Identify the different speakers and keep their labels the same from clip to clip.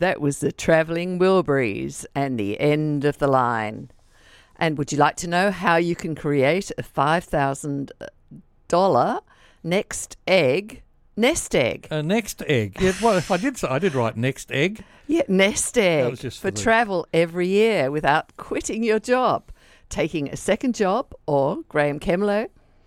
Speaker 1: that was the Travelling Wilburys and the End of the Line. And would you like to know how you can create a $5,000 nest egg?
Speaker 2: A nest egg. Yeah, well, if I did write next egg.
Speaker 1: Yeah, nest egg
Speaker 2: That was just
Speaker 1: for travel every year without quitting your job, taking a second job, or Graham Kemlow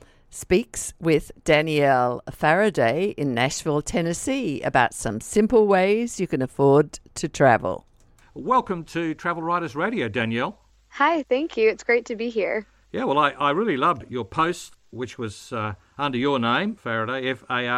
Speaker 1: speaks with Danielle Faraday in Nashville, Tennessee about some simple ways you can afford to travel.
Speaker 3: Welcome to Travel Writers Radio, Danielle.
Speaker 4: Hi, thank you. It's great to be here.
Speaker 3: Yeah, well, I really loved your post, which was under your name, Faraday,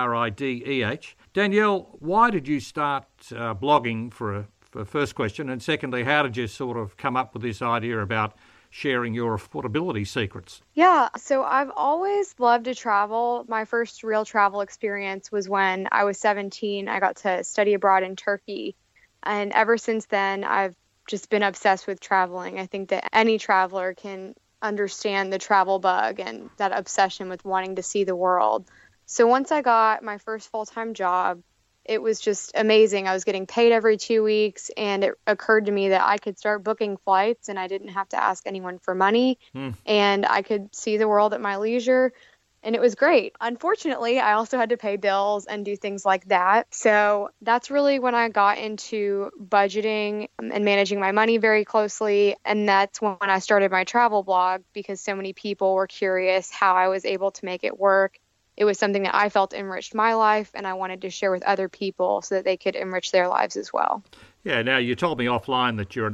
Speaker 3: Farideh. Danielle, why did you start blogging for first question? And secondly, how did you sort of come up with this idea about sharing your affordability secrets?
Speaker 4: Yeah, so I've always loved to travel. My first real travel experience was when I was 17. I got to study abroad in Turkey. And ever since then, I've just been obsessed with traveling. I think that any traveler can understand the travel bug and that obsession with wanting to see the world. So once I got my first full-time job, it was just amazing. I was getting paid every 2 weeks, and it occurred to me that I could start booking flights and I didn't have to ask anyone for money, and I could see the world at my leisure. And it was great. Unfortunately, I also had to pay bills and do things like that. So that's really when I got into budgeting and managing my money very closely. And that's when I started my travel blog, because so many people were curious how I was able to make it work. It was something that I felt enriched my life, and I wanted to share with other people so that they could enrich their lives as well.
Speaker 3: Yeah, now you told me offline that you're an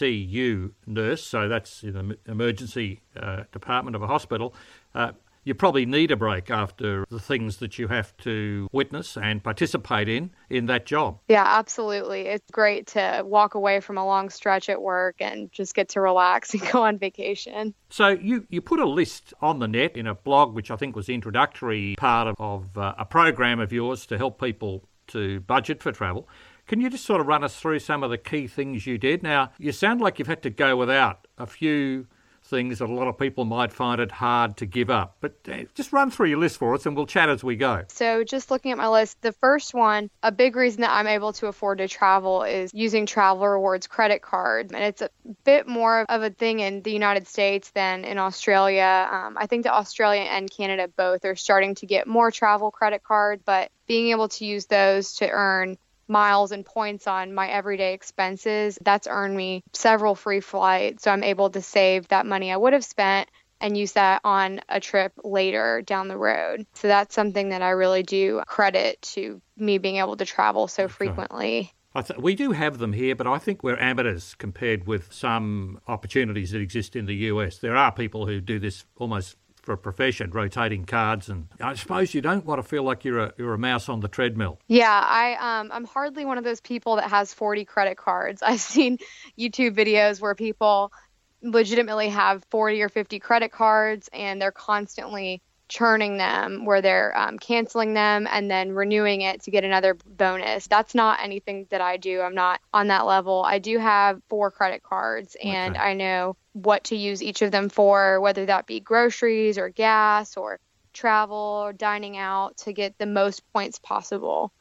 Speaker 3: ICU nurse, so that's in the emergency department of a hospital. You probably need a break after the things that you have to witness and participate in that job.
Speaker 4: Yeah, absolutely. It's great to walk away from a long stretch at work and just get to relax and go on vacation.
Speaker 3: So you put a list on the net in a blog, which I think was the introductory part of a program of yours to help people to budget for travel. Can you just sort of run us through some of the key things you did? Now, you sound like you've had to go without a few things that a lot of people might find it hard to give up. But just run through your list for us and we'll chat as we go.
Speaker 4: So just looking at my list, the first one, a big reason that I'm able to afford to travel is using Travel Rewards credit card. And it's a bit more of a thing in the United States than in Australia. I think that Australia and Canada both are starting to get more travel credit cards, but being able to use those to earn miles and points on my everyday expenses, that's earned me several free flights. So I'm able to save that money I would have spent and use that on a trip later down the road. So that's something that I really do credit to me being able to travel so frequently.
Speaker 3: We do have them here, but I think we're amateurs compared with some opportunities that exist in the US. There are people who do this almost for a profession, rotating cards, and I suppose you don't want to feel like you're a mouse on the treadmill.
Speaker 4: Yeah, I'm hardly one of those people that has 40 credit cards. I've seen YouTube videos where people legitimately have 40 or 50 credit cards, and they're constantly churning them, where they're canceling them and then renewing it to get another bonus. That's not anything that I do. I'm not on that level. I do have 4 credit cards, and I know what to use each of them for, whether that be groceries or gas or travel or dining out, to get the most points possible.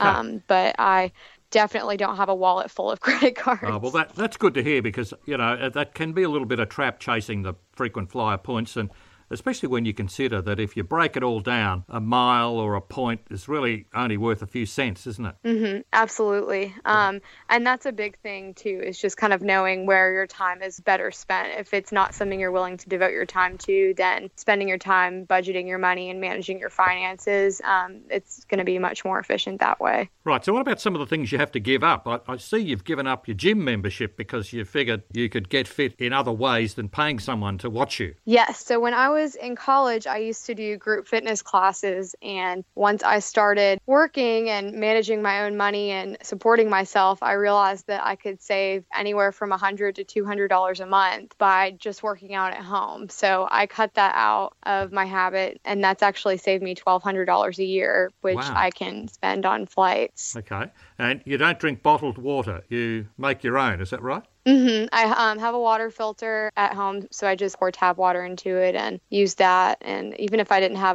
Speaker 4: But I definitely don't have a wallet full of credit cards.
Speaker 3: Oh, well, that's good to hear, because, you know, that can be a little bit of trap chasing the frequent flyer points, and especially when you consider that if you break it all down, a mile or a point is really only worth a few cents, isn't it?
Speaker 4: Mm-hmm, absolutely. And that's a big thing, too, is just kind of knowing where your time is better spent. If it's not something you're willing to devote your time to, then spending your time budgeting your money and managing your finances, it's going to be much more efficient that way.
Speaker 3: Right. So what about some of the things you have to give up? I see you've given up your gym membership because you figured you could get fit in other ways than paying someone to watch you.
Speaker 4: Yes. So when I was in college, I used to do group fitness classes. And once I started working and managing my own money and supporting myself, I realized that I could save anywhere from $100 to $200 a month by just working out at home. So I cut that out of my habit, and that's actually saved me $1,200 a year, which I can spend on flights.
Speaker 3: Okay. And you don't drink bottled water. You make your own. Is that right?
Speaker 4: Mm-hmm. I have a water filter at home, so I just pour tap water into it and use that. And even if I didn't have a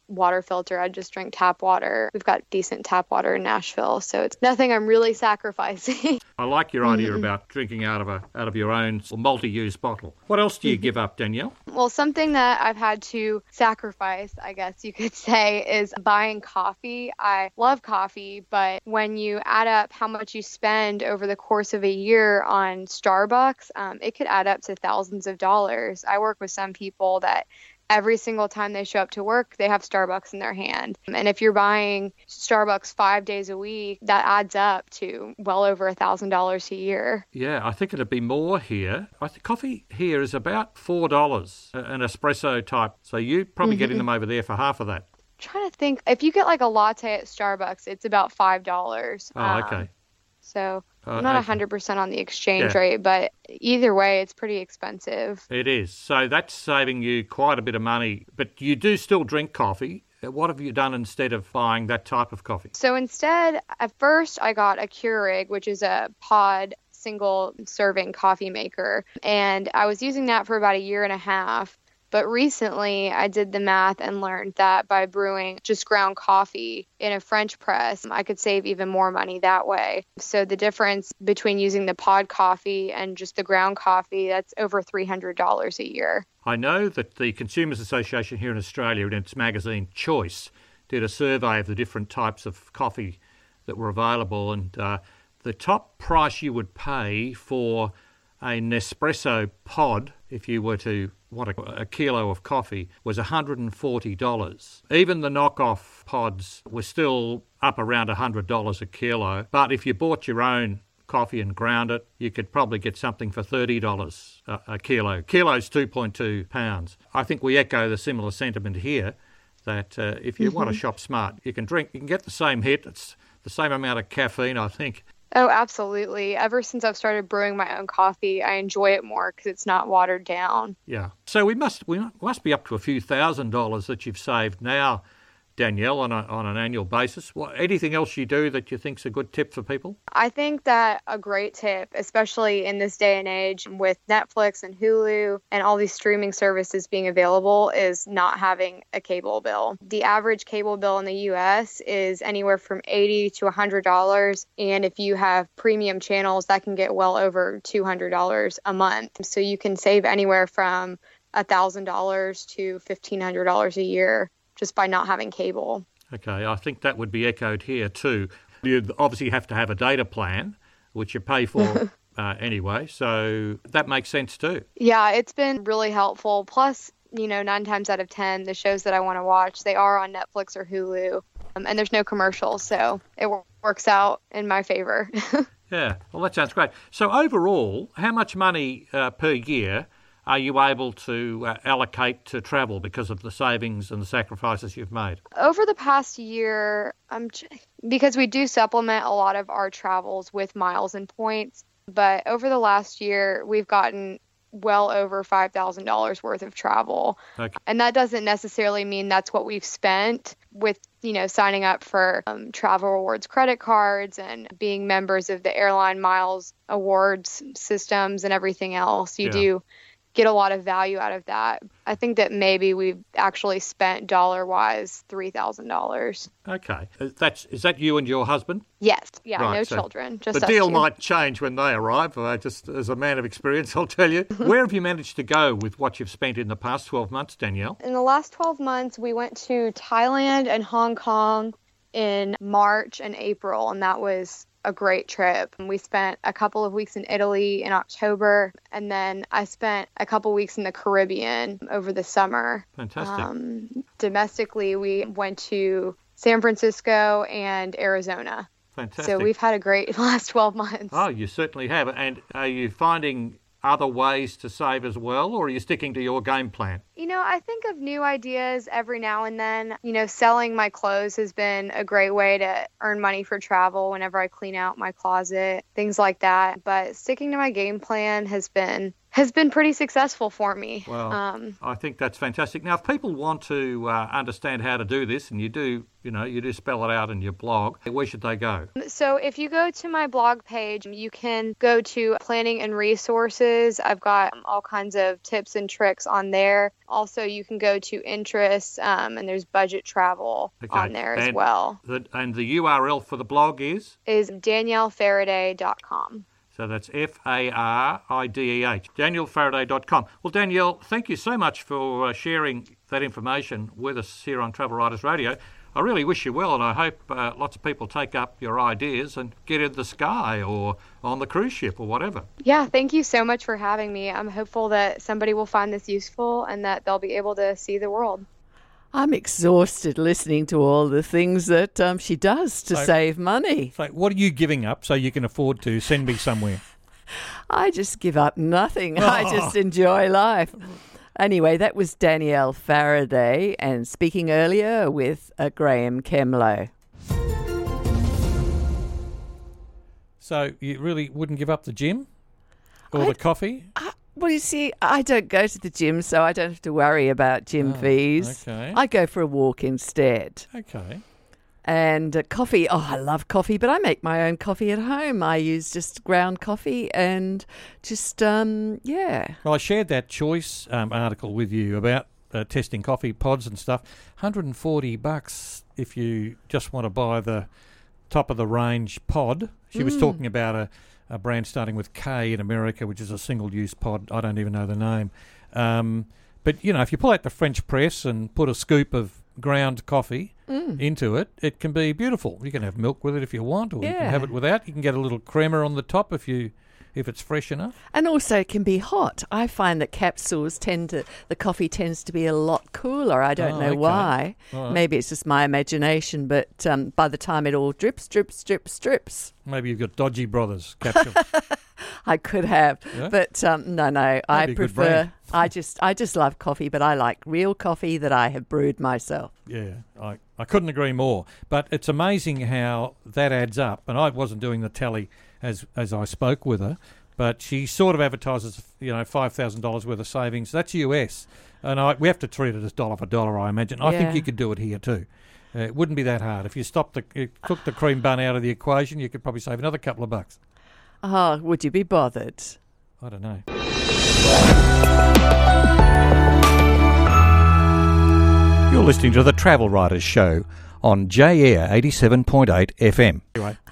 Speaker 4: water filter. I just drink tap water. We've got decent tap water in Nashville, so it's nothing I'm really sacrificing.
Speaker 3: I like your idea about drinking out of your own multi-use bottle. What else do you give up, Danielle?
Speaker 4: Well, something that I've had to sacrifice, I guess you could say, is buying coffee. I love coffee, but when you add up how much you spend over the course of a year on Starbucks, it could add up to thousands of dollars. I work with some people that every single time they show up to work, they have Starbucks in their hand. And if you're buying Starbucks 5 days a week, that adds up to well over $1,000 a year.
Speaker 3: Yeah, I think it'd be more here. I think coffee here is about $4, an espresso type. So you're probably getting them over there for half of that.
Speaker 4: I'm trying to think. If you get like a latte at Starbucks, it's about $5.
Speaker 3: Oh, okay.
Speaker 4: So I'm not 100% on the exchange rate, but either way, it's pretty expensive.
Speaker 3: It is. So that's saving you quite a bit of money. But you do still drink coffee. What have you done instead of buying that type of coffee?
Speaker 4: So instead, at first, I got a Keurig, which is a pod single serving coffee maker. And I was using that for about a year and a half. But recently, I did the math and learned that by brewing just ground coffee in a French press, I could save even more money that way. So the difference between using the pod coffee and just the ground coffee, that's over $300 a year.
Speaker 3: I know that the Consumers Association here in Australia, in its magazine Choice, did a survey of the different types of coffee that were available. And the top price you would pay for a Nespresso pod, if you were to want a kilo of coffee, was $140. Even the knockoff pods were still up around $100 a kilo. But if you bought your own coffee and ground it, you could probably get something for $30 a kilo. Kilo's 2.2 pounds. I think we echo the similar sentiment here that if you want to shop smart, you can get the same hit. It's the same amount of caffeine, I think.
Speaker 4: Oh, absolutely. Ever since I've started brewing my own coffee, I enjoy it more because it's not watered down.
Speaker 3: Yeah. So we must be up to a few $1,000s that you've saved now, Danielle, on an annual basis. Anything else you do that you think's a good tip for people?
Speaker 4: I think that a great tip, especially in this day and age with Netflix and Hulu and all these streaming services being available, is not having a cable bill. The average cable bill in the U.S. is anywhere from $80 to $100. And if you have premium channels, that can get well over $200 a month. So you can save anywhere from $1,000 to $1,500 a year just by not having cable.
Speaker 3: Okay, I think that would be echoed here too. You obviously have to have a data plan, which you pay for anyway, so that makes sense too.
Speaker 4: Yeah, it's been really helpful. Plus, 9 times out of 10, the shows that I want to watch, they are on Netflix or Hulu, and there's no commercials, so it works out in my favor.
Speaker 3: Yeah, well, that sounds great. So overall, how much money per year are you able to allocate to travel because of the savings and the sacrifices you've made?
Speaker 4: Over the past year, because we do supplement a lot of our travels with miles and points, but over the last year, we've gotten well over $5,000 worth of travel.
Speaker 3: Okay.
Speaker 4: And that doesn't necessarily mean that's what we've spent with, signing up for travel rewards credit cards and being members of the airline miles awards systems and everything else. You do get a lot of value out of that. I think that maybe we've actually spent dollar-wise $3,000.
Speaker 3: Okay. Is that you and your husband?
Speaker 4: Yes. Yeah,
Speaker 3: right,
Speaker 4: no
Speaker 3: so
Speaker 4: children. Just
Speaker 3: the
Speaker 4: us
Speaker 3: deal
Speaker 4: two.
Speaker 3: might change when they arrive. Just as a man of experience, I'll tell you. Where have you managed to go with what you've spent in the past 12 months, Danielle?
Speaker 4: In the last 12 months, we went to Thailand and Hong Kong in March and April, and that was a great trip. We spent a couple of weeks in Italy in October, and then I spent a couple weeks in the Caribbean over the summer.
Speaker 3: Fantastic.
Speaker 4: Domestically, we went to San Francisco and Arizona.
Speaker 3: Fantastic.
Speaker 4: So we've had a great last 12 months.
Speaker 3: Oh, you certainly have. And are you finding other ways to save as well, or are you sticking to your game plan?
Speaker 4: I think of new ideas every now and then. Selling my clothes has been a great way to earn money for travel whenever I clean out my closet, things like that. But sticking to my game plan has been has been pretty successful for me.
Speaker 3: Well, I think that's fantastic. Now, if people want to understand how to do this, and you do spell it out in your blog, where should they go?
Speaker 4: So if you go to my blog page, you can go to planning and resources. I've got all kinds of tips and tricks on there. Also, you can go to interests, and there's budget travel on there as well.
Speaker 3: And the URL for the blog is
Speaker 4: DanielleFaraday.com.
Speaker 3: So that's Farideh, DanielleFaraday.com. Well, Danielle, thank you so much for sharing that information with us here on Travel Writers Radio. I really wish you well, and I hope lots of people take up your ideas and get in the sky or on the cruise ship or whatever.
Speaker 4: Yeah, thank you so much for having me. I'm hopeful that somebody will find this useful and that they'll be able to see the world.
Speaker 1: I'm exhausted listening to all the things that she does to save money.
Speaker 2: So what are you giving up so you can afford to send me somewhere?
Speaker 1: I just give up nothing. I just enjoy life. Anyway, that was Danielle Faraday, and speaking earlier with Graham Kemlow.
Speaker 2: So you really wouldn't give up the gym or the coffee?
Speaker 1: Well, you see, I don't go to the gym, so I don't have to worry about gym fees.
Speaker 2: Okay.
Speaker 1: I go for a walk instead.
Speaker 2: Okay.
Speaker 1: And coffee, I love coffee, but I make my own coffee at home. I use just ground coffee and just,
Speaker 2: Well, I shared that Choice article with you about testing coffee pods and stuff. $140 if you just want to buy the top-of-the-range pod. She was talking about a brand starting with K in America, which is a single-use pod. I don't even know the name. But, if you pull out the French press and put a scoop of ground coffee into it, it can be beautiful. You can have milk with it if you want, or you can have it without. You can get a little creamer on the top if it's fresh enough.
Speaker 1: And also it can be hot. I find that capsules the coffee tends to be a lot cooler. I don't know why. Right. Maybe it's just my imagination, but by the time it all drips.
Speaker 2: Maybe you've got Dodgy Brothers capsule.
Speaker 1: I could have, but no. I prefer. I just love coffee, but I like real coffee that I have brewed myself.
Speaker 2: Yeah, I couldn't agree more. But it's amazing how that adds up. And I wasn't doing the tally as I spoke with her, but she sort of advertises, $5,000 worth of savings. That's US, and we have to treat it as dollar for dollar, I imagine. I think you could do it here too. It wouldn't be that hard. If you took the cream bun out of the equation, you could probably save another couple of bucks.
Speaker 1: Oh, would you be bothered?
Speaker 2: I don't know. You're listening to the Travel Writers Show on J-Air 87.8 FM. Anyway.